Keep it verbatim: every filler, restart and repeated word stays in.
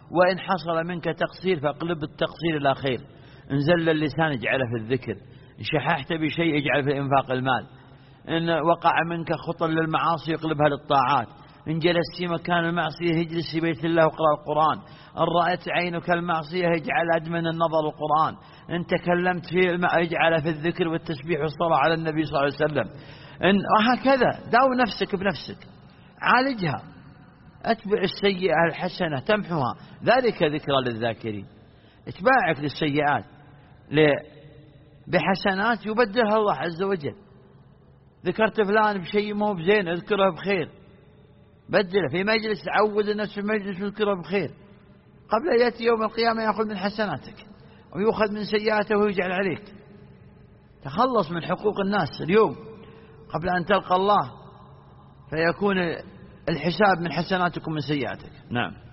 وإن حصل منك تقصير فاقلب التقصير إلى خير. إن زل اللسان اجعله في الذكر، إن شححت بشيء اجعل في إنفاق المال، إن وقع منك خطا للمعاصي اقلبها للطاعات، إن جلست في مكان المعصية اجلس في بيت الله وقرأ القرآن، إن رأيت عينك المعصية اجعل أدمن النظر القرآن، إن تكلمت في الماء اجعل في الذكر والتسبيح والصلاة على النبي صلى الله عليه وسلم. إن وهكذا داو نفسك بنفسك، عالجها، أتبع السيئة الحسنة تمحها، ذلك ذكرى للذاكرين. اتباعك للسيئات بحسنات يبدلها الله عز وجل. ذكرت فلان بشيء مو بزين اذكره بخير، بدله في مجلس، عود الناس في مجلس اذكره بخير، قبل يأتي يوم القيامة يأخذ من حسناتك ويأخذ من سيئاته ويجعل عليك. تخلص من حقوق الناس اليوم قبل أن تلقى الله، فيكون الحساب من حسناتكم من سيئاتك. نعم.